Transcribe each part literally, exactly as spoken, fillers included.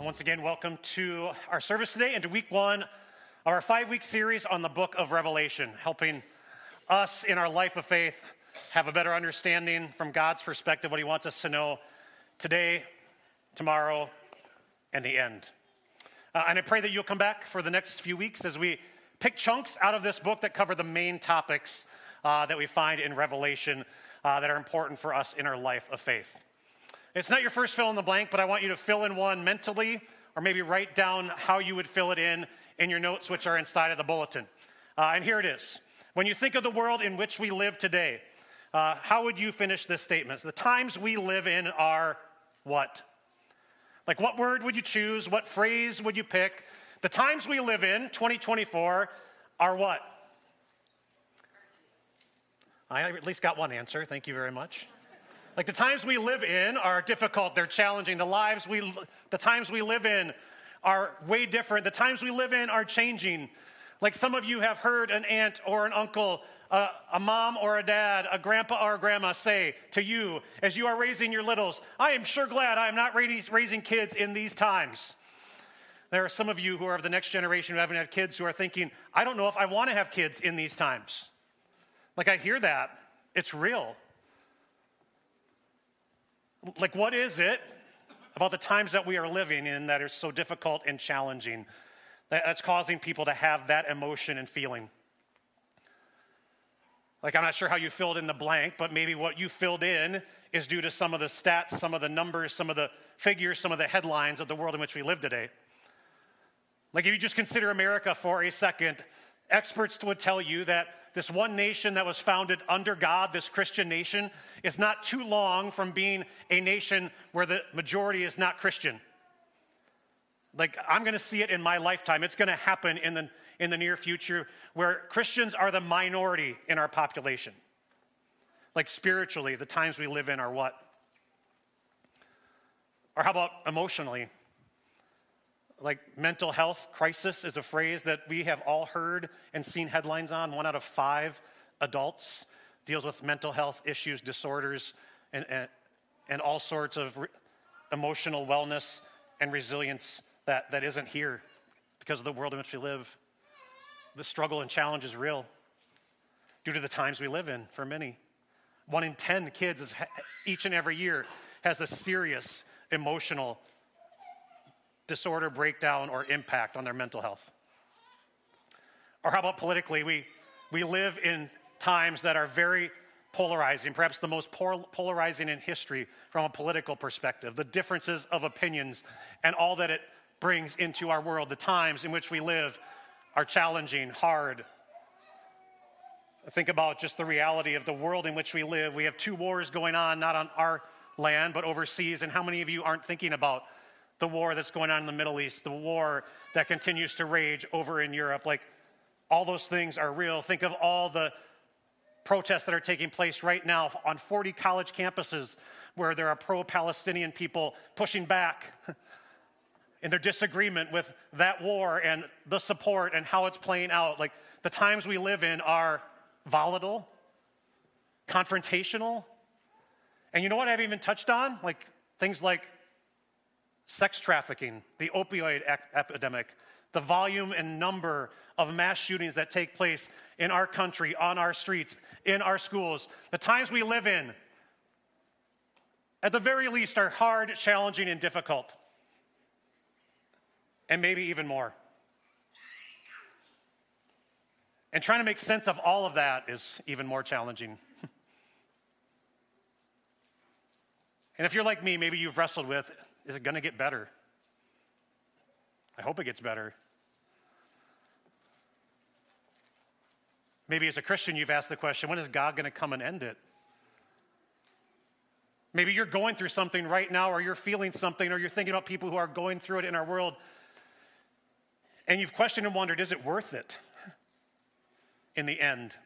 Once again, welcome to our service today and to week one of our five-week series on the book of Revelation, helping us in our life of faith have a better understanding from God's perspective what he wants us to know today, tomorrow, and the end. Uh, and I pray that you'll come back for the next few weeks as we pick chunks out of this book that cover the main topics uh, that we find in Revelation uh, that are important for us in our life of faith. It's not your first fill in the blank, but I want you to fill in one mentally, or maybe write down how you would fill it in in your notes, which are inside of the bulletin. Uh, and here it is. When you think of the world in which we live today, uh, how would you finish this statement? The times we live in are what? Like, what word would you choose? What phrase would you pick? The times we live in, twenty twenty-four, are what? I at least got one answer. Thank you very much. Like, the times we live in are difficult, they're challenging. The lives we, the times we live in are way different. The times we live in are changing. Like, some of you have heard an aunt or an uncle, uh, a mom or a dad, a grandpa or a grandma say to you as you are raising your littles, I am sure glad I am not raising kids in these times. There are some of you who are of the next generation who haven't had kids who are thinking, I don't know if I want to have kids in these times. Like, I hear that. It's real. Like, what is it about the times that we are living in that are so difficult and challenging that's causing people to have that emotion and feeling? Like, I'm not sure how you filled in the blank, but maybe what you filled in is due to some of the stats, some of the numbers, some of the figures, some of the headlines of the world in which we live today. Like, if you just consider America for a second, experts would tell you that this one nation that was founded under God, this Christian nation, is not too long from being a nation where the majority is not Christian. Like, I'm going to see it in my lifetime. It's going to happen in the, in the near future where Christians are the minority in our population. Like, spiritually, the times we live in are what? Or how about emotionally? Like, mental health crisis is a phrase that we have all heard and seen headlines on. One out of five adults deals with mental health issues, disorders, and, and, and all sorts of re- emotional wellness and resilience that, that isn't here because of the world in which we live. The struggle and challenge is real due to the times we live in for many. One in ten kids is, each and every year has a serious emotional disorder, breakdown, or impact on their mental health. Or how about politically? We, we live in times that are very polarizing, perhaps the most polarizing in history from a political perspective. The differences of opinions and all that it brings into our world. The times in which we live are challenging, hard. Think about just the reality of the world in which we live. We have two wars going on, not on our land, but overseas. And how many of you aren't thinking about the war that's going on in the Middle East, the war that continues to rage over in Europe? Like, all those things are real. Think of all the protests that are taking place right now on forty college campuses where there are pro-Palestinian people pushing back in their disagreement with that war and the support and how it's playing out. Like, the times we live in are volatile, confrontational. And you know what I haven't even touched on? Like, things like sex trafficking, the opioid ep- epidemic, the volume and number of mass shootings that take place in our country, on our streets, in our schools. The times we live in, at the very least, are hard, challenging, and difficult. And maybe even more. And trying to make sense of all of that is even more challenging. And if you're like me, maybe you've wrestled with, is it going to get better? I hope it gets better. Maybe as a Christian, you've asked the question, when is God going to come and end it? Maybe you're going through something right now, or you're feeling something, or you're thinking about people who are going through it in our world, and you've questioned and wondered, is it worth it in the end?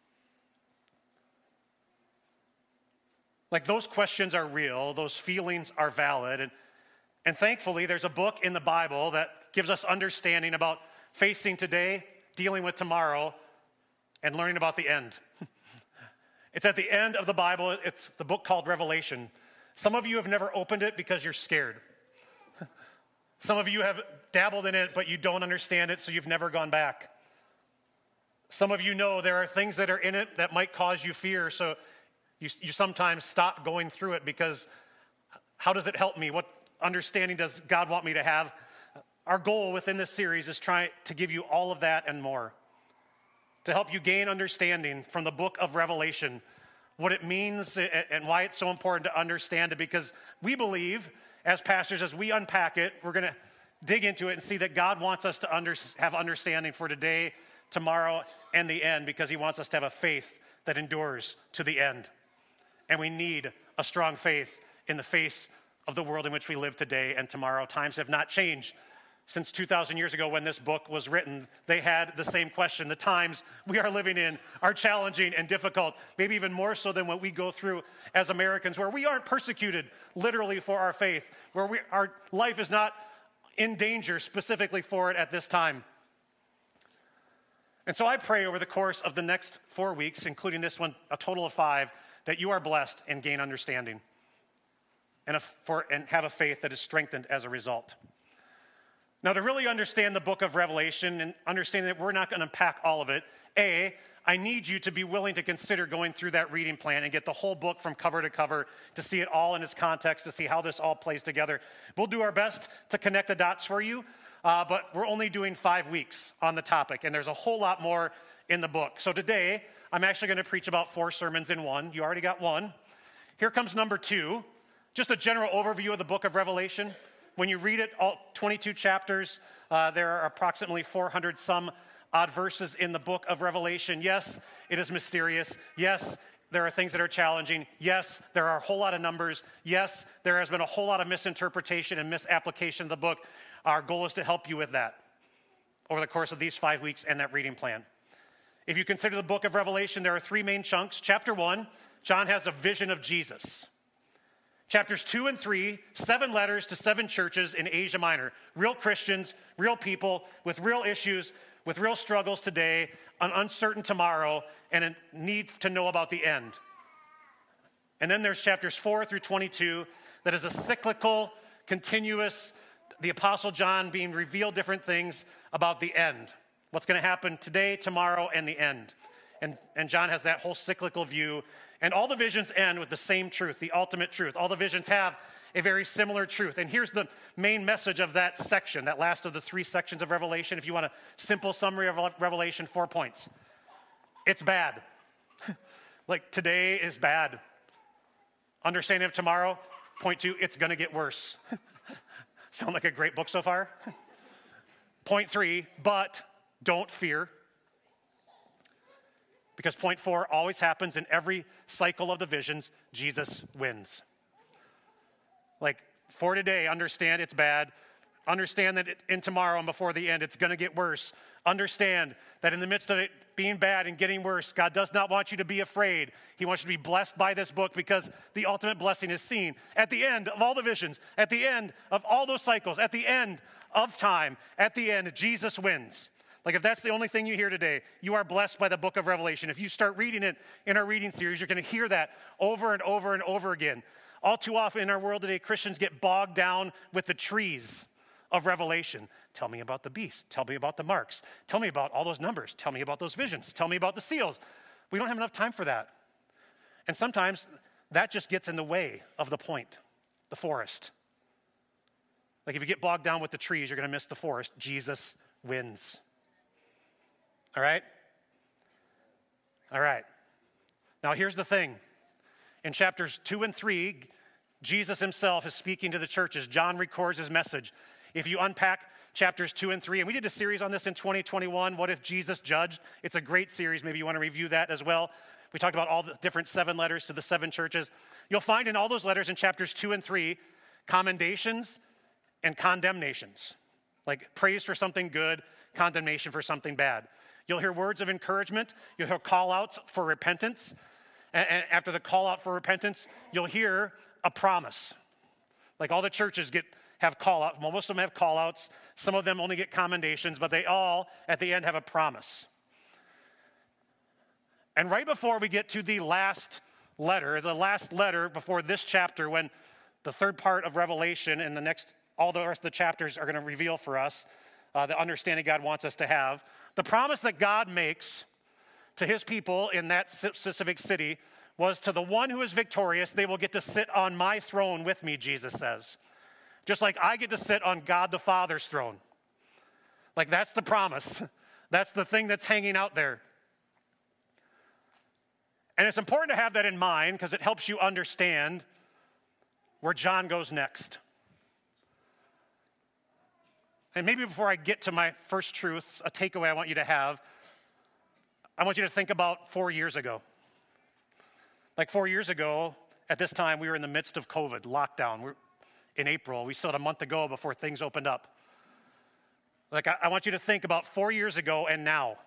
Like, those questions are real, those feelings are valid, and And thankfully, there's a book in the Bible that gives us understanding about facing today, dealing with tomorrow, and learning about the end. It's at the end of the Bible. It's the book called Revelation. Some of you have never opened it because you're scared. Some of you have dabbled in it, but you don't understand it, so you've never gone back. Some of you know there are things that are in it that might cause you fear, so you, you sometimes stop going through it because how does it help me? What understanding does God want me to have? Our goal within this series is try to give you all of that and more, to help you gain understanding from the book of Revelation, what it means and why it's so important to understand it, because we believe, as pastors, as we unpack it, we're going to dig into it and see that God wants us to under, have understanding for today, tomorrow, and the end, because he wants us to have a faith that endures to the end. And we need a strong faith in the face of the world in which we live today and tomorrow. Times have not changed since two thousand years ago when this book was written. They had the same question. The times we are living in are challenging and difficult, maybe even more so than what we go through as Americans, where we aren't persecuted literally for our faith, where we, our life is not in danger specifically for it at this time. And so I pray over the course of the next four weeks, including this one, a total of five, that you are blessed and gain understanding and, a, for, and have a faith that is strengthened as a result. Now, to really understand the book of Revelation and understanding that we're not going to unpack all of it, A, I need you to be willing to consider going through that reading plan and get the whole book from cover to cover to see it all in its context, to see how this all plays together. We'll do our best to connect the dots for you, uh, but we're only doing five weeks on the topic, and there's a whole lot more in the book. So today, I'm actually going to preach about four sermons in one. You already got one. Here comes number two, just a general overview of the book of Revelation. When you read it, all twenty-two chapters, uh, there are approximately four hundred some odd verses in the book of Revelation. Yes, it is mysterious. Yes, there are things that are challenging. Yes, there are a whole lot of numbers. Yes, there has been a whole lot of misinterpretation and misapplication of the book. Our goal is to help you with that over the course of these five weeks and that reading plan. If you consider the book of Revelation, there are three main chunks. Chapter one, John has a vision of Jesus. Chapters two and three, seven letters to seven churches in Asia Minor. Real Christians, real people with real issues, with real struggles today, an uncertain tomorrow, and a need to know about the end. And then there's chapters four through twenty-two that is a cyclical, continuous, the Apostle John being revealed different things about the end. What's going to happen today, tomorrow, and the end. And, and John has that whole cyclical view. And all the visions end with the same truth, the ultimate truth. All the visions have a very similar truth. And here's the main message of that section, that last of the three sections of Revelation. If you want a simple summary of Revelation, four points. It's bad. Like today is bad. Understanding of tomorrow, point two, it's going to get worse. Sound like a great book so far? Point three, but don't fear. Because point four always happens in every cycle of the visions, Jesus wins. Like for today, understand it's bad. Understand that in tomorrow and before the end, it's going to get worse. Understand that in the midst of it being bad and getting worse, God does not want you to be afraid. He wants you to be blessed by this book because the ultimate blessing is seen at the end of all the visions, at the end of all those cycles, at the end of time, at the end, Jesus wins. Like if that's the only thing you hear today, you are blessed by the book of Revelation. If you start reading it in our reading series, you're going to hear that over and over and over again. All too often in our world today, Christians get bogged down with the trees of Revelation. Tell me about the beast. Tell me about the marks. Tell me about all those numbers. Tell me about those visions. Tell me about the seals. We don't have enough time for that. And sometimes that just gets in the way of the point, the forest. Like if you get bogged down with the trees, you're going to miss the forest. Jesus wins. All right? All right. Now here's the thing. In chapters two and three, Jesus himself is speaking to the churches. John records his message. If you unpack chapters two and three, and we did a series on this in twenty twenty-one, What If Jesus Judged? It's a great series. Maybe you want to review that as well. We talked about all the different seven letters to the seven churches. You'll find in all those letters in chapters two and three, commendations and condemnations. Like praise for something good, condemnation for something bad. You'll hear words of encouragement. You'll hear call-outs for repentance. And after the call-out for repentance, you'll hear a promise. Like all the churches get have call-outs. Well, most of them have call-outs. Some of them only get commendations, but they all, at the end, have a promise. And right before we get to the last letter, the last letter before this chapter, when the third part of Revelation in the next all the rest of the chapters are going to reveal for us uh, the understanding God wants us to have. The promise that God makes to his people in that specific city was, to the one who is victorious, they will get to sit on my throne with me, Jesus says. Just like I get to sit on God the Father's throne. Like, that's the promise. That's the thing that's hanging out there. And it's important to have that in mind because it helps you understand where John goes next. And maybe before I get to my first truths, a takeaway I want you to have, I want you to think about four years ago. Like four years ago, at this time, we were in the midst of COVID, lockdown. We're in April. We still had a month to go before things opened up. Like, I, I want you to think about four years ago and now.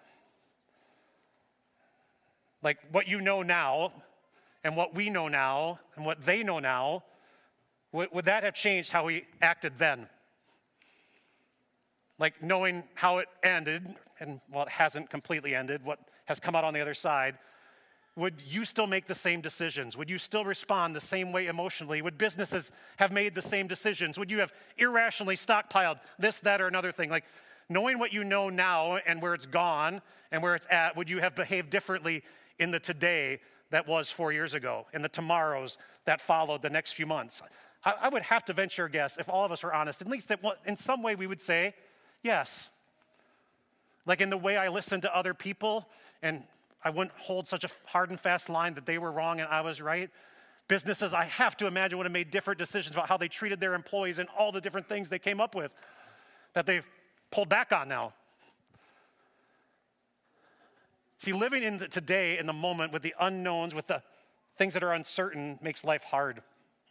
Like, what you know now and what we know now and what they know now, would, would that have changed how we acted then? Like, knowing how it ended, and well, it hasn't completely ended, what has come out on the other side, would you still make the same decisions? Would you still respond the same way emotionally? Would businesses have made the same decisions? Would you have irrationally stockpiled this, that, or another thing? Like, knowing what you know now and where it's gone and where it's at, would you have behaved differently in the today that was four years ago, in the tomorrows that followed the next few months? I, I would have to venture a guess, if all of us were honest, at least that in some way we would say yes. Like in the way I listened to other people, and I wouldn't hold such a hard and fast line that they were wrong and I was right. Businesses, I have to imagine, would have made different decisions about how they treated their employees and all the different things they came up with that they've pulled back on now. See, living in the today, in the moment, with the unknowns, with the things that are uncertain, makes life hard.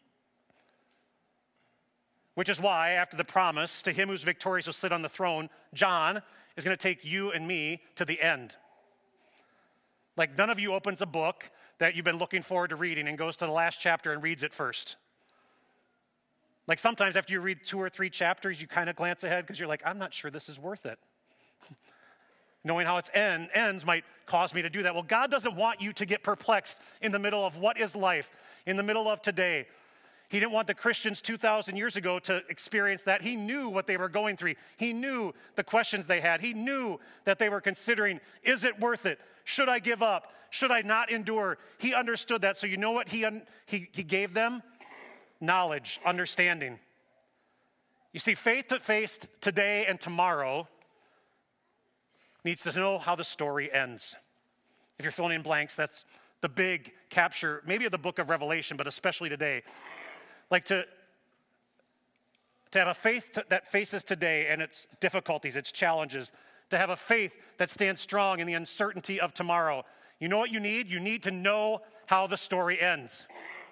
Which is why, after the promise, to him who's victorious will sit on the throne, John is going to take you and me to the end. Like, none of you opens a book that you've been looking forward to reading and goes to the last chapter and reads it first. Like, sometimes after you read two or three chapters, you kind of glance ahead because you're like, I'm not sure this is worth it. Knowing how its end ends might cause me to do that. Well, God doesn't want you to get perplexed in the middle of what is life, in the middle of today. He didn't want the Christians two thousand years ago to experience that. He knew what they were going through. He knew the questions they had. He knew that they were considering, is it worth it? Should I give up? Should I not endure? He understood that. So you know what he, un- he, he gave them? Knowledge, understanding. You see, faith to face today and tomorrow needs to know how the story ends. If you're filling in blanks, that's the big capture, maybe of the book of Revelation, but especially today. Like to, to have a faith to, that faces today and its difficulties, its challenges, to have a faith that stands strong in the uncertainty of tomorrow. You know what you need? You need to know how the story ends.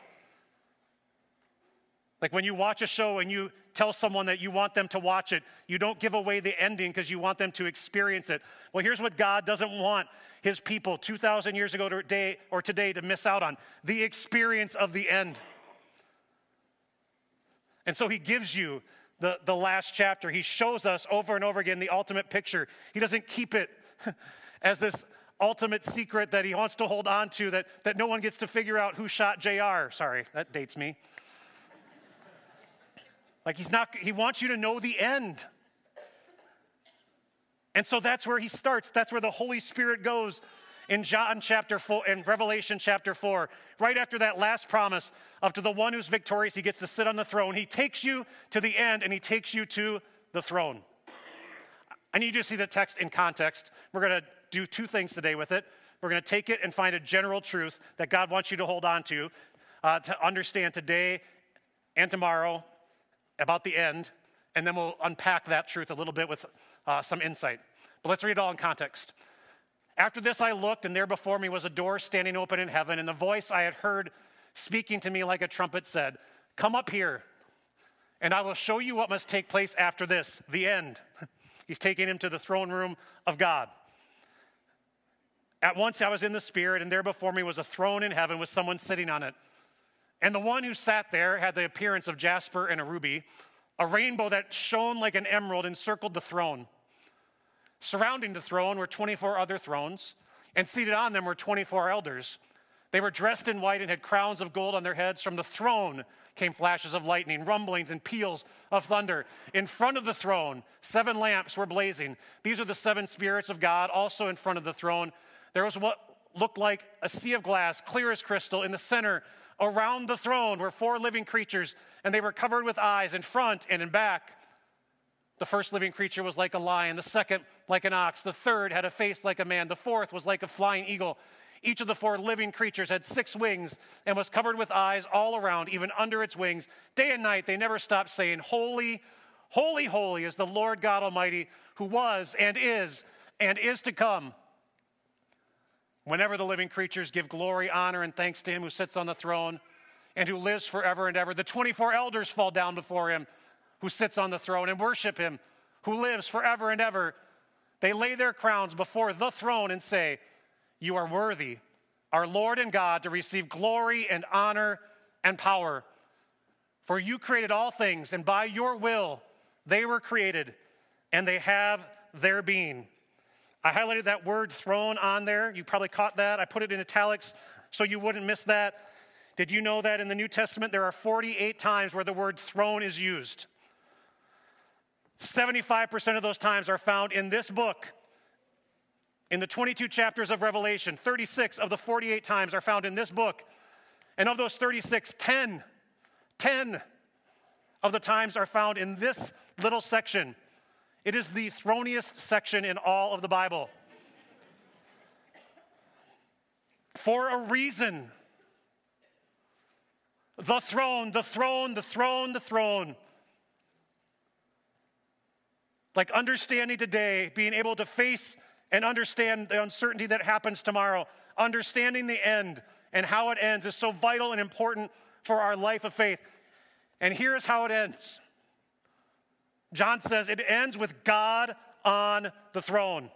Like when you watch a show and you tell someone that you want them to watch it, you don't give away the ending because you want them to experience it. Well, here's what God doesn't want his people two thousand years ago today or today to miss out on: the experience of the end. And so he gives you the, the last chapter. He shows us over and over again the ultimate picture. He doesn't keep it as this ultimate secret that he wants to hold on to, that, that no one gets to figure out who shot J R. Sorry, that dates me. Like he's not, he wants you to know the end. And so that's where he starts. That's where the Holy Spirit goes in John chapter four, in Revelation chapter four. Right after that last promise of to the one who's victorious, he gets to sit on the throne. He takes you to the end and he takes you to the throne. I need you to see the text in context. We're going to do two things today with it. We're going to take it and find a general truth that God wants you to hold on to, uh, to understand today and tomorrow about the end, and then we'll unpack that truth a little bit with uh, some insight. But let's read it all in context. After this I looked, and there before me was a door standing open in heaven, and the voice I had heard speaking to me like a trumpet said, "Come up here, and I will show you what must take place after this, the end." He's taking him to the throne room of God. At once I was in the Spirit, and there before me was a throne in heaven with someone sitting on it. And the one who sat there had the appearance of jasper and a ruby. A rainbow that shone like an emerald encircled the throne. Surrounding the throne were twenty-four other thrones, and seated on them were twenty-four elders. They were dressed in white and had crowns of gold on their heads. From the throne came flashes of lightning, rumblings, and peals of thunder. In front of the throne, seven lamps were blazing. These are the seven spirits of God. Also in front of the throne, there was what looked like a sea of glass, clear as crystal. In the center, around the throne, were four living creatures, and they were covered with eyes in front and in back. The first living creature was like a lion, the second like an ox, the third had a face like a man, the fourth was like a flying eagle. Each of the four living creatures had six wings and was covered with eyes all around, even under its wings. Day and night they never stopped saying, "Holy, holy, holy is the Lord God Almighty, who was and is and is to come." Whenever the living creatures give glory, honor, and thanks to him who sits on the throne and who lives forever and ever, the twenty-four elders fall down before him who sits on the throne and worship him who lives forever and ever. They lay their crowns before the throne and say, "You are worthy, our Lord and God, to receive glory and honor and power. For you created all things, and by your will they were created, and they have their being." I highlighted that word throne on there. You probably caught that. I put it in italics so you wouldn't miss that. Did you know that in the New Testament there are forty-eight times where the word throne is used? seventy-five percent of those times are found in this book. In the twenty-two chapters of Revelation, thirty-six of the forty-eight times are found in this book. And of those thirty-six, ten, ten of the times are found in this little section. It is the throniest section in all of the Bible. For a reason. The throne, the throne, the throne, the throne. Like understanding today, being able to face and understand the uncertainty that happens tomorrow, understanding the end and how it ends is so vital and important for our life of faith. And here's how it ends. John says it ends with God on the throne.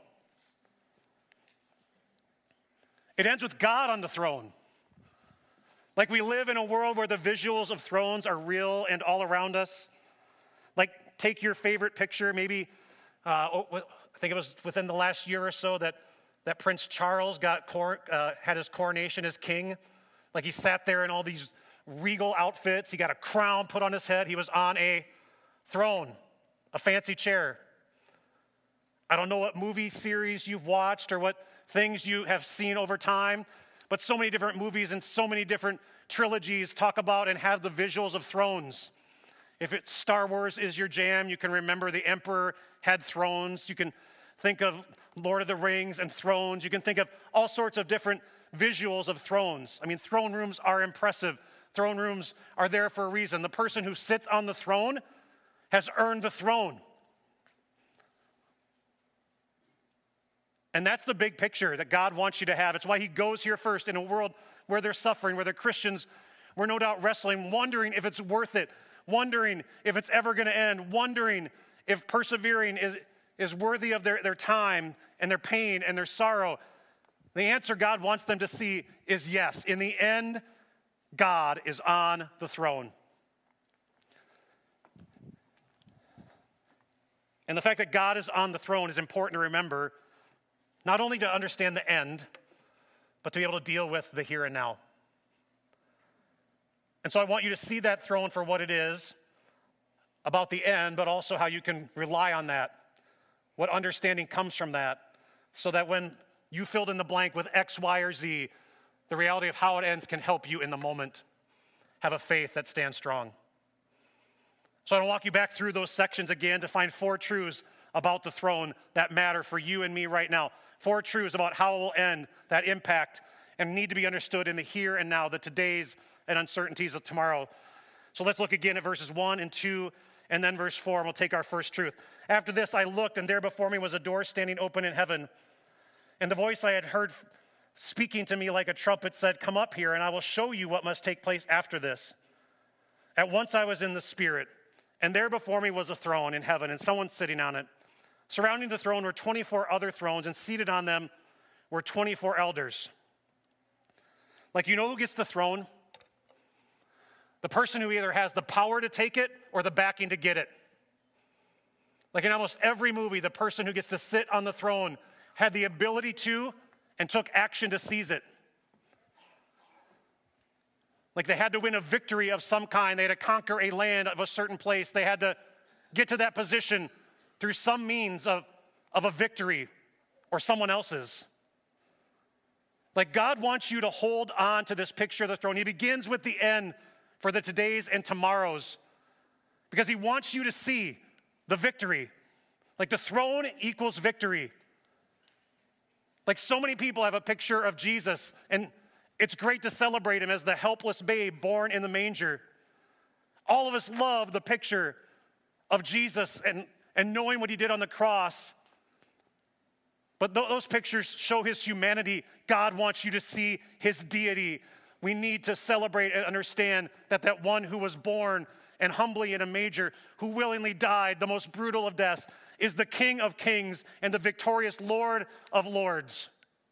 It ends with God on the throne. Like we live in a world where the visuals of thrones are real and all around us. Like take your favorite picture, maybe, uh, oh, I think it was within the last year or so that, that Prince Charles got cor- uh, had his coronation as king. Like he sat there in all these regal outfits. He got a crown put on his head. He was on a throne, a fancy chair. I don't know what movie series you've watched or what things you have seen over time, but so many different movies and so many different trilogies talk about and have the visuals of thrones. If it's Star Wars is your jam, you can remember the emperor had thrones. You can think of Lord of the Rings and thrones. You can think of all sorts of different visuals of thrones. I mean, throne rooms are impressive. Throne rooms are there for a reason. The person who sits on the throne has earned the throne. And that's the big picture that God wants you to have. It's why he goes here first in a world where they're suffering, where they're Christians, we're no doubt wrestling, wondering if it's worth it, wondering if it's ever going to end, wondering if persevering is, is worthy of their, their time and their pain and their sorrow. The answer God wants them to see is yes. In the end, God is on the throne. And the fact that God is on the throne is important to remember, not only to understand the end, but to be able to deal with the here and now. And so I want you to see that throne for what it is, about the end, but also how you can rely on that, what understanding comes from that, so that when you filled in the blank with X, Y, or Z, the reality of how it ends can help you in the moment have a faith that stands strong. So I'm going to walk you back through those sections again to find four truths about the throne that matter for you and me right now. Four truths about how it will end, that impact, and need to be understood in the here and now, the todays and uncertainties of tomorrow. So let's look again at verses one and two, and then verse four, and we'll take our first truth. After this I looked, and there before me was a door standing open in heaven. And the voice I had heard speaking to me like a trumpet said, "Come up here, and I will show you what must take place after this." At once I was in the Spirit, and there before me was a throne in heaven, and someone sitting on it. Surrounding the throne were twenty-four other thrones, and seated on them were twenty-four elders. Like, you know who gets the throne? The person who either has the power to take it or the backing to get it. Like in almost every movie, the person who gets to sit on the throne had the ability to and took action to seize it. Like they had to win a victory of some kind. They had to conquer a land of a certain place. They had to get to that position through some means of, of a victory or someone else's. Like God wants you to hold on to this picture of the throne. He begins with the end for the todays and tomorrows because he wants you to see the victory. Like the throne equals victory. Like so many people have a picture of Jesus, and it's great to celebrate him as the helpless babe born in the manger. All of us love the picture of Jesus and, and knowing what he did on the cross. But th- those pictures show his humanity. God wants you to see his deity. We need to celebrate and understand that that one who was born and humbly in a manger, who willingly died the most brutal of deaths, is the King of kings and the victorious Lord of lords.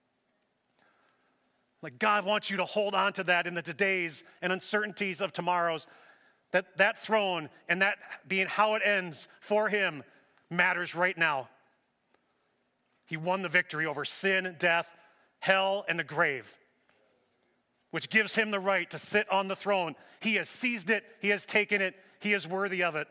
Like God wants you to hold on to that in the todays and uncertainties of tomorrows. That that throne and that being how it ends for him matters right now. He won the victory over sin, death, hell, and the grave, which gives him the right to sit on the throne. He has seized it. He has taken it. He is worthy of it.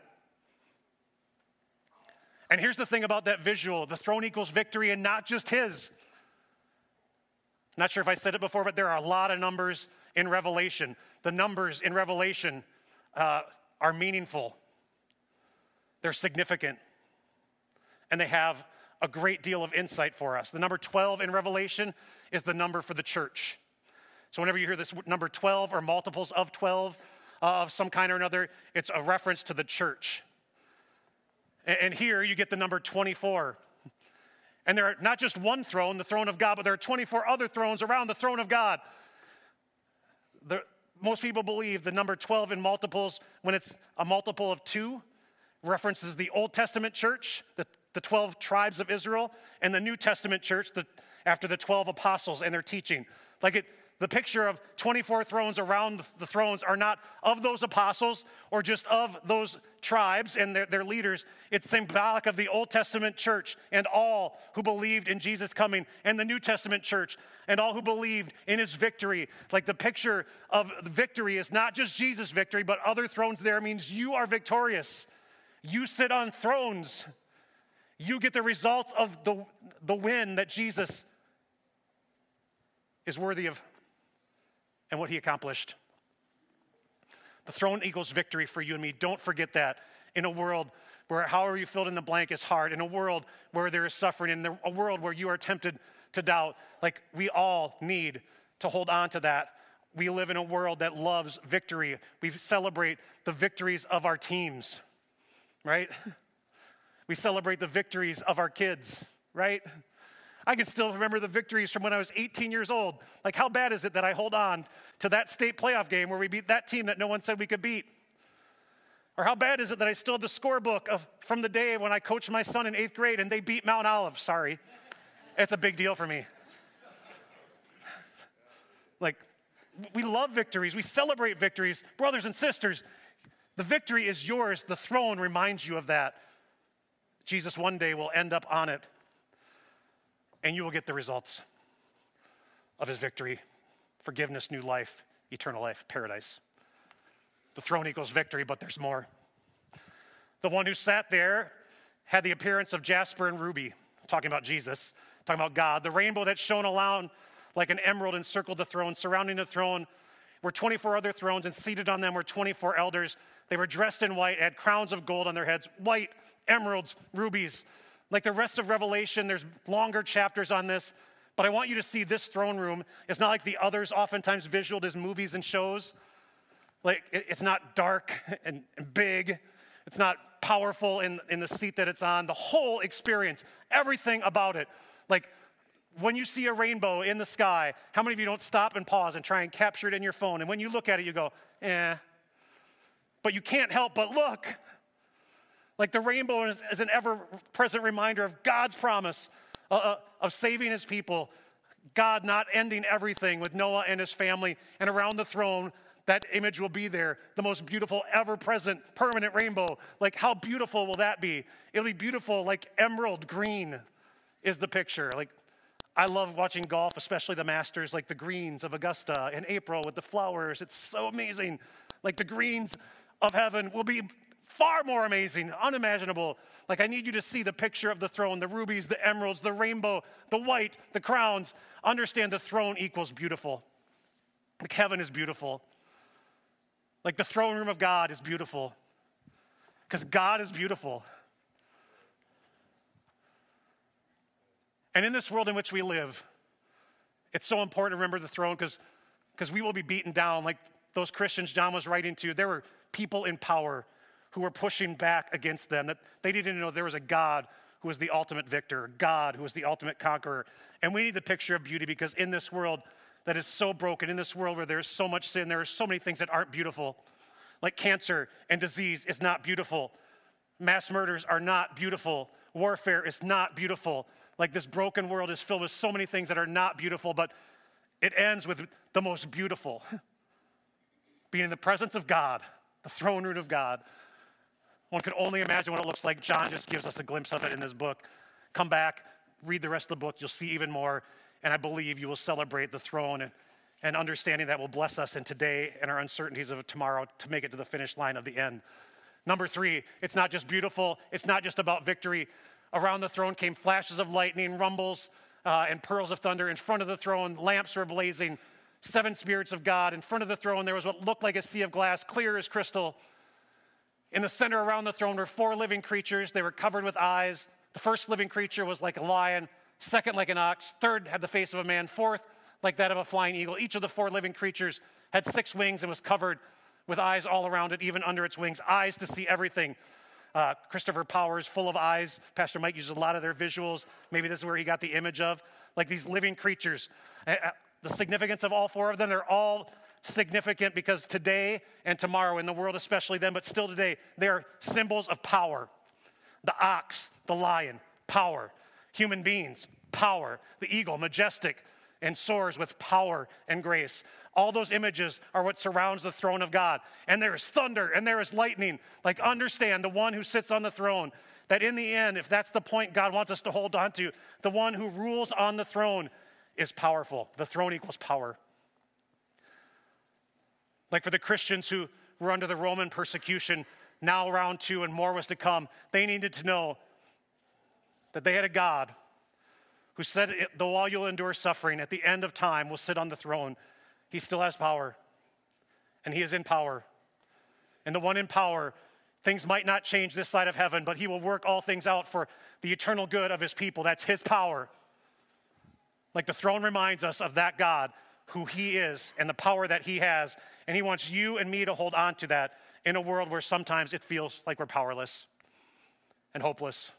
And here's the thing about that visual. The throne equals victory, and not just his. Not sure if I said it before, but there are a lot of numbers in Revelation. The numbers in Revelation uh, are meaningful. They're significant. And they have a great deal of insight for us. The number twelve in Revelation is the number for the church. So whenever you hear this number twelve or multiples of twelve uh, of some kind or another, it's a reference to the church. And, and here you get the number twenty-four. And there are not just one throne, the throne of God, but there are twenty-four other thrones around the throne of God. The, most people believe the number twelve in multiples, when it's a multiple of two, references the Old Testament church, the, the twelve tribes of Israel, and the New Testament church, the, after the twelve apostles and their teaching. Like it, the picture of twenty-four thrones around the thrones are not of those apostles or just of those tribes and their, their leaders. It's symbolic of the Old Testament church and all who believed in Jesus coming, and the New Testament church and all who believed in his victory. Like the picture of victory is not just Jesus' victory, but other thrones there means you are victorious. You sit on thrones. You get the results of the, the win that Jesus is worthy of and what he accomplished. The throne equals victory for you and me. Don't forget that. In a world where however you filled in the blank is hard, in a world where there is suffering, in a world where you are tempted to doubt, like we all need to hold on to that. We live in a world that loves victory. We celebrate the victories of our teams, right? We celebrate the victories of our kids, right? I can still remember the victories from when I was eighteen years old. Like, how bad is it that I hold on to that state playoff game where we beat that team that no one said we could beat? Or how bad is it that I still have the scorebook of from the day when I coached my son in eighth grade and they beat Mount Olive? Sorry. It's a big deal for me. Like, we love victories. We celebrate victories. Brothers and sisters, the victory is yours. The throne reminds you of that. Jesus one day will end up on it. And you will get the results of his victory. Forgiveness, new life, eternal life, paradise. The throne equals victory, but there's more. The one who sat there had the appearance of jasper and ruby, talking about Jesus, talking about God. The rainbow that shone around like an emerald encircled the throne. Surrounding the throne were twenty-four other thrones, and seated on them were twenty-four elders. They were dressed in white, had crowns of gold on their heads, white, emeralds, rubies. Like the rest of Revelation, there's longer chapters on this, but I want you to see this throne room. It's not like the others oftentimes visualed as movies and shows. Like it's not dark and, and big. It's not powerful in, in the seat that it's on. The whole experience, everything about it. Like when you see a rainbow in the sky, how many of you don't stop and pause and try and capture it in your phone? And when you look at it, you go, eh. But you can't help but look. Like the rainbow is, is an ever-present reminder of God's promise uh, of saving his people. God not ending everything with Noah and his family. And around the throne, that image will be there. The most beautiful, ever-present, permanent rainbow. Like how beautiful will that be? It'll be beautiful like emerald green is the picture. Like I love watching golf, especially the Masters, like the greens of Augusta in April with the flowers. It's so amazing. Like the greens of heaven will be far more amazing, unimaginable. Like I need you to see the picture of the throne, the rubies, the emeralds, the rainbow, the white, the crowns. Understand the throne equals beautiful. Like heaven is beautiful. Like the throne room of God is beautiful. Because God is beautiful. And in this world in which we live, it's so important to remember the throne because because we will be beaten down. Like those Christians John was writing to, there were people in power who were pushing back against them, that they didn't know there was a God who was the ultimate victor, God who was the ultimate conqueror. And we need the picture of beauty because in this world that is so broken, in this world where there's so much sin, there are so many things that aren't beautiful. Like cancer and disease is not beautiful. Mass murders are not beautiful. Warfare is not beautiful. Like this broken world is filled with so many things that are not beautiful, but it ends with the most beautiful. Being in the presence of God, the throne room of God. One could only imagine what it looks like. John just gives us a glimpse of it in this book. Come back, read the rest of the book. You'll see even more. And I believe you will celebrate the throne and, and understanding that will bless us in today and our uncertainties of tomorrow to make it to the finish line of the end. Number three, it's not just beautiful. It's not just about victory. Around the throne came flashes of lightning, rumbles, uh, and pearls of thunder. In front of the throne, lamps were blazing. Seven spirits of God. In front of the throne, there was what looked like a sea of glass, clear as crystal. In the center around the throne were four living creatures. They were covered with eyes. The first living creature was like a lion. Second, like an ox. Third had the face of a man. Fourth, like that of a flying eagle. Each of the four living creatures had six wings and was covered with eyes all around it, even under its wings. Eyes to see everything. Uh, Christopher Powers, full of eyes. Pastor Mike uses a lot of their visuals. Maybe this is where he got the image of. Like these living creatures. Uh, the significance of all four of them, they're all significant because today and tomorrow, in the world especially then, but still today, they are symbols of power. The ox, the lion, power. Human beings, power. The eagle, majestic, and soars with power and grace. All those images are what surrounds the throne of God. And there is thunder and there is lightning. Like understand the one who sits on the throne, that in the end, if that's the point God wants us to hold on to, the one who rules on the throne is powerful. The throne equals power. Like for the Christians who were under the Roman persecution, now round two and more was to come, they needed to know that they had a God who said, though all you'll endure suffering, at the end of time will sit on the throne. He still has power, and he is in power. And the one in power, things might not change this side of heaven, but he will work all things out for the eternal good of his people. That's his power. Like the throne reminds us of that God, who he is, and the power that he has. And he wants you and me to hold on to that in a world where sometimes it feels like we're powerless and hopeless.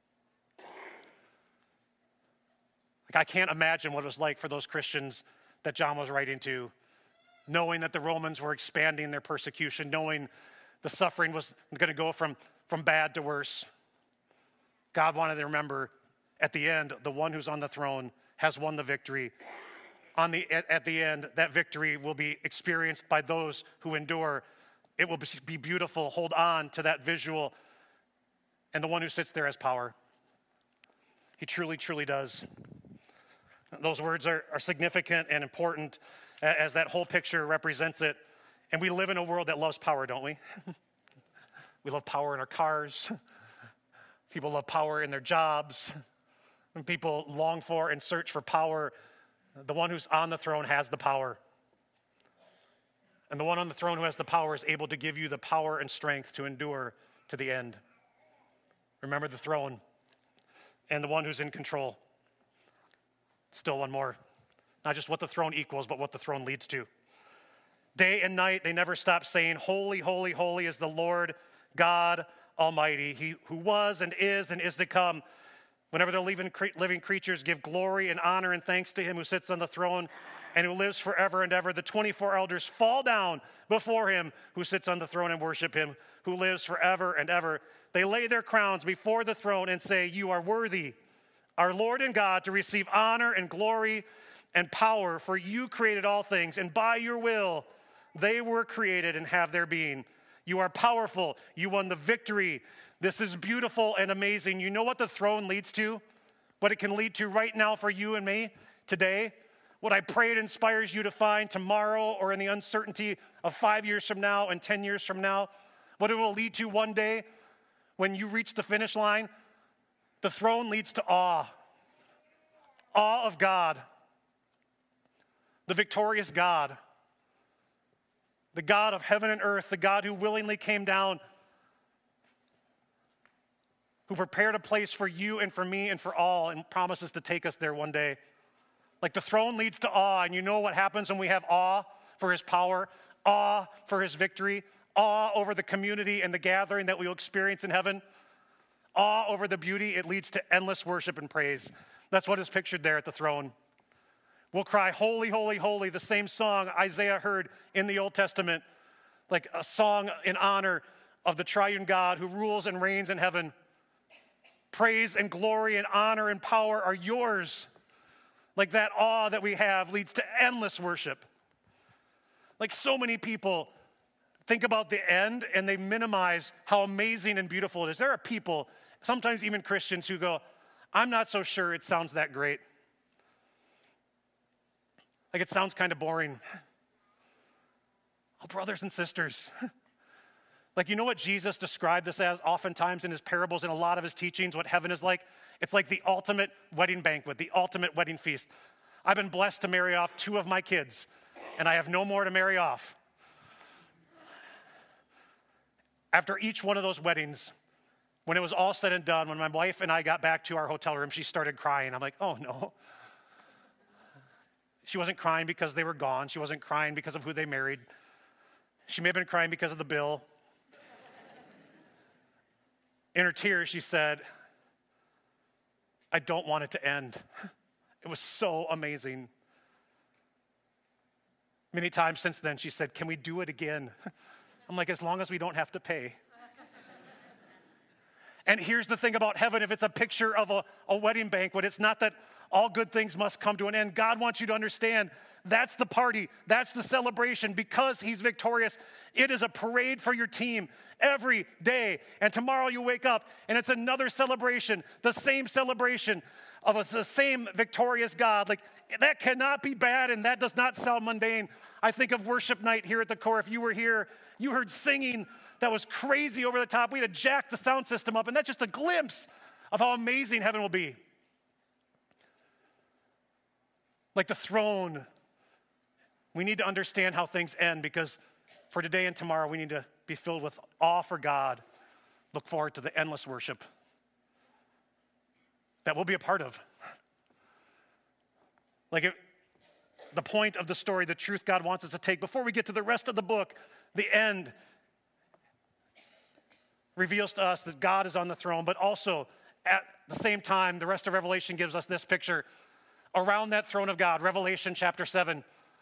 Like I can't imagine what it was like for those Christians that John was writing to, knowing that the Romans were expanding their persecution, knowing the suffering was going to go from, from bad to worse. God wanted to remember at the end, the one who's on the throne has won the victory. On the, at, at the end, that victory will be experienced by those who endure. It will be beautiful. Hold on to that visual. And the one who sits there has power. He truly, truly does. Those words are, are significant and important as that whole picture represents it. And we live in a world that loves power, don't we? We love power in our cars. People love power in their jobs. And people long for and search for power. The one who's on the throne has the power. And the one on the throne who has the power is able to give you the power and strength to endure to the end. Remember the throne and the one who's in control. Still one more. Not just what the throne equals, but what the throne leads to. Day and night, they never stop saying, holy, holy, holy is the Lord God Almighty. He who was and is and is to come. Whenever the living, living creatures give glory and honor and thanks to him who sits on the throne and who lives forever and ever, the twenty-four elders fall down before him who sits on the throne and worship him who lives forever and ever. They lay their crowns before the throne and say, you are worthy, our Lord and God, to receive honor and glory and power, for you created all things, and by your will they were created and have their being. You are powerful. You won the victory. This is beautiful and amazing. You know what the throne leads to? what it can lead to right now for you and me today, what I pray it inspires you to find tomorrow or in the uncertainty of five years from now and ten years from now, what it will lead to one day when you reach the finish line. The throne leads to awe. Awe of God, the victorious God, the God of heaven and earth, the God who willingly came down, who prepared a place for you and for me and for all and promises to take us there one day. Like the throne leads to awe, and you know what happens when we have awe for his power, awe for his victory, awe over the community and the gathering that we will experience in heaven, awe over the beauty. It leads to endless worship and praise. That's what is pictured there at the throne. We'll cry, holy, holy, holy, the same song Isaiah heard in the Old Testament, like a song in honor of the triune God who rules and reigns in heaven. Praise and glory and honor and power are yours. Like that awe that we have leads to endless worship. Like so many people think about the end and they minimize how amazing and beautiful it is. There are people, sometimes even Christians, who go, I'm not so sure it sounds that great. Like it sounds kind of boring. Oh, brothers and sisters. Like, you know what Jesus described this as oftentimes in his parables and a lot of his teachings, what heaven is like? It's like the ultimate wedding banquet, the ultimate wedding feast. I've been blessed to marry off two of my kids, and I have no more to marry off. After each one of those weddings, when it was all said and done, when my wife and I got back to our hotel room, she started crying. I'm like, oh no. She wasn't crying because they were gone. She wasn't crying because of who they married. She may have been crying because of the bill. In her tears, she said, I don't want it to end. It was so amazing. Many times since then, she said, can we do it again? I'm like, as long as we don't have to pay. And here's the thing about heaven. If it's a picture of a, a wedding banquet, it's not that all good things must come to an end. God wants you to understand that's the party. That's the celebration. Because he's victorious, it is a parade for your team every day. And tomorrow you wake up and it's another celebration, the same celebration of a, the same victorious God. Like, that cannot be bad, and that does not sound mundane. I think of worship night here at the Core. If you were here, you heard singing that was crazy over the top. We had to jack the sound system up, and that's just a glimpse of how amazing heaven will be. Like the throne, we need to understand how things end, because for today and tomorrow, we need to be filled with awe for God. Look forward to the endless worship that we'll be a part of. Like it, the point of the story, the truth God wants us to take, before we get to the rest of the book, the end reveals to us that God is on the throne, but also at the same time, the rest of Revelation gives us this picture around that throne of God. Revelation chapter seven.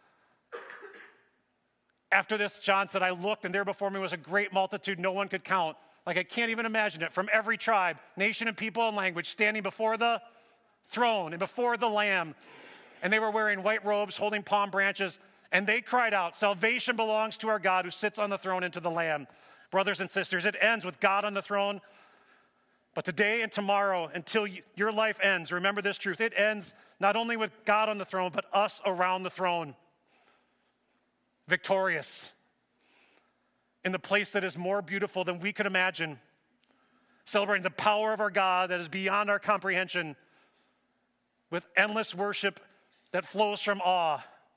After this, John said, I looked, and there before me was a great multitude no one could count. Like, I can't even imagine it. From every tribe, nation, and people and language, standing before the throne and before the Lamb. And they were wearing white robes, holding palm branches. And they cried out, salvation belongs to our God who sits on the throne and to the Lamb. Brothers and sisters, it ends with God on the throne. But today and tomorrow, until your life ends, remember this truth. It ends not only with God on the throne, but us around the throne. Victorious. In the place that is more beautiful than we could imagine. Celebrating the power of our God that is beyond our comprehension. With endless worship that flows from awe.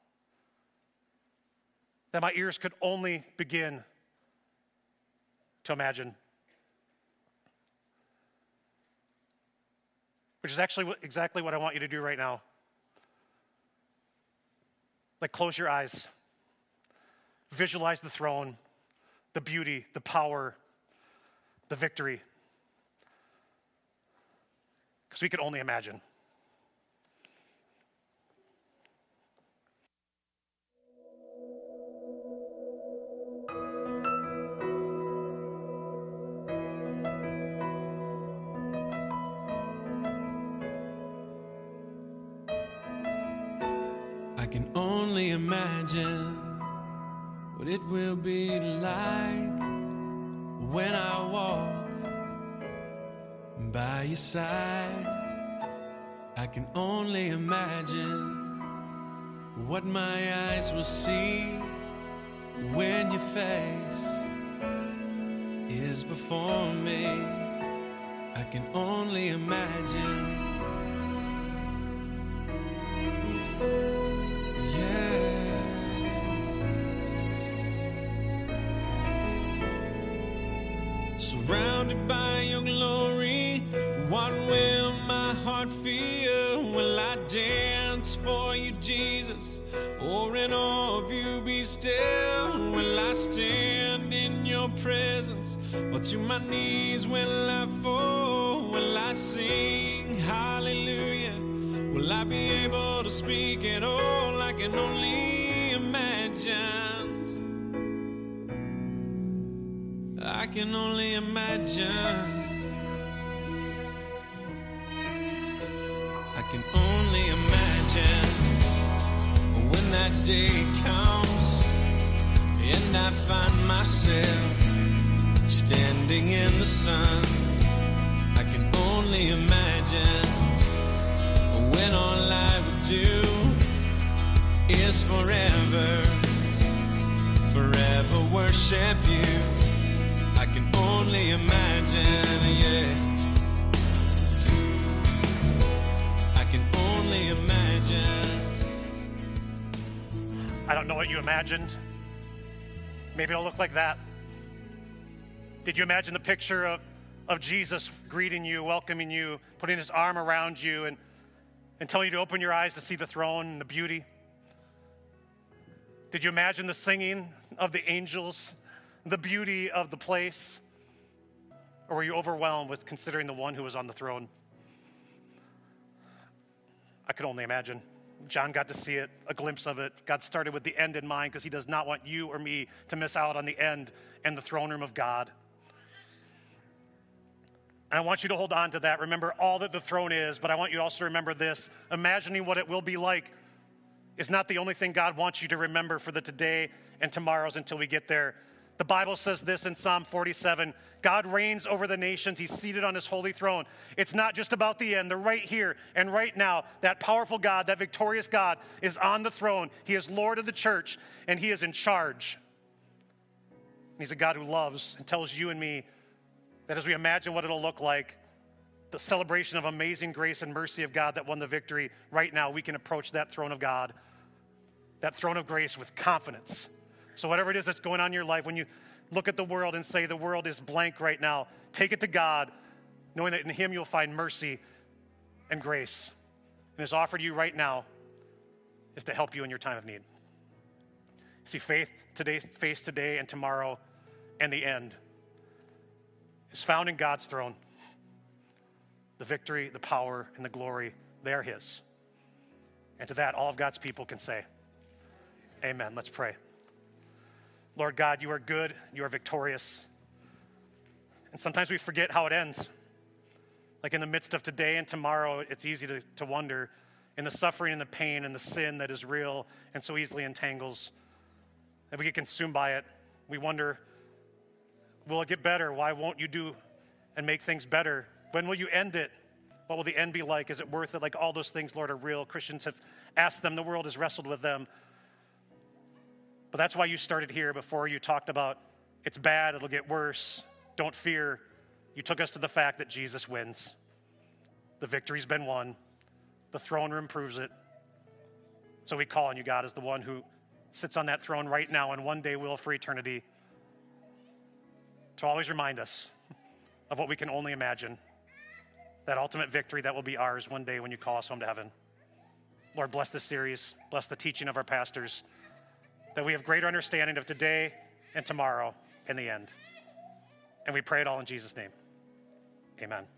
That my ears could only begin to imagine. Which is actually exactly what I want you to do right now. Like, close your eyes. Visualize the throne, the beauty, the power, the victory. Because we could only imagine. I can only imagine what it will be like when I walk by your side. I can only imagine what my eyes will see when your face is before me. I can only imagine. Yeah. Surrounded by your glory, what will my heart feel? Will I dance for you, Jesus? Or in awe of you be still? Will I stand in your presence? Or to my knees will I fall? Will I sing hallelujah? Will I be able to speak at all? I can only imagine. I can only imagine. I can only imagine when that day comes and I find myself standing in the sun. I can only imagine when all I would do is forever, forever worship you. I can only imagine, yeah. I can only imagine. I don't know what you imagined. Maybe it'll look like that. Did you imagine the picture of, of Jesus greeting you, welcoming you, putting his arm around you, and, and telling you to open your eyes to see the throne and the beauty? Did you imagine the singing of the angels, the beauty of the place? Or were you overwhelmed with considering the one who was on the throne? I could only imagine. John got to see it, a glimpse of it. God started with the end in mind because he does not want you or me to miss out on the end and the throne room of God. And I want you to hold on to that. Remember all that the throne is, but I want you also to remember this. Imagining what it will be like is not the only thing God wants you to remember for the today and tomorrows until we get there. The Bible says this in Psalm forty-seven, God reigns over the nations. He's seated on his holy throne. It's not just about the end. The right here and right now, that powerful God, that victorious God is on the throne. He is Lord of the church, and he is in charge. He's a God who loves and tells you and me that as we imagine what it'll look like, the celebration of amazing grace and mercy of God that won the victory, right now we can approach that throne of God, that throne of grace with confidence. So whatever it is that's going on in your life, when you look at the world and say the world is blank right now, take it to God, knowing that in him you'll find mercy and grace. And his offer to you right now is to help you in your time of need. See, faith today, faith today and tomorrow and the end is found in God's throne. The victory, the power, and the glory, they are his. And to that, all of God's people can say, amen. Let's pray. Lord God, you are good, you are victorious. And sometimes we forget how it ends. Like in the midst of today and tomorrow, it's easy to, to wonder in the suffering and the pain and the sin that is real and so easily entangles. And we get consumed by it. We wonder, will it get better? Why won't you do and make things better? When will you end it? What will the end be like? Is it worth it? Like all those things, Lord, are real. Christians have asked them. The world has wrestled with them. But that's why you started here before you talked about it's bad, it'll get worse, don't fear. You took us to the fact that Jesus wins. The victory's been won. The throne room proves it. So we call on you, God, as the one who sits on that throne right now and one day will for eternity, to always remind us of what we can only imagine, that ultimate victory that will be ours one day when you call us home to heaven. Lord, bless this series. Bless the teaching of our pastors, that we have greater understanding of today and tomorrow and the end. And we pray it all in Jesus' name. Amen.